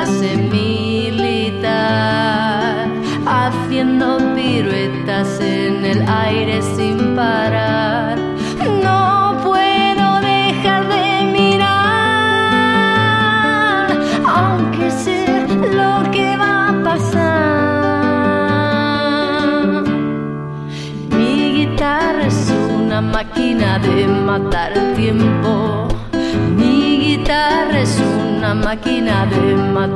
clase militar, haciendo piruetas en el aire sin parar. No puedo dejar de mirar, aunque sé lo que va a pasar. Mi guitarra es una máquina de matar el tiempo. Mi guitarra es una máquina de matar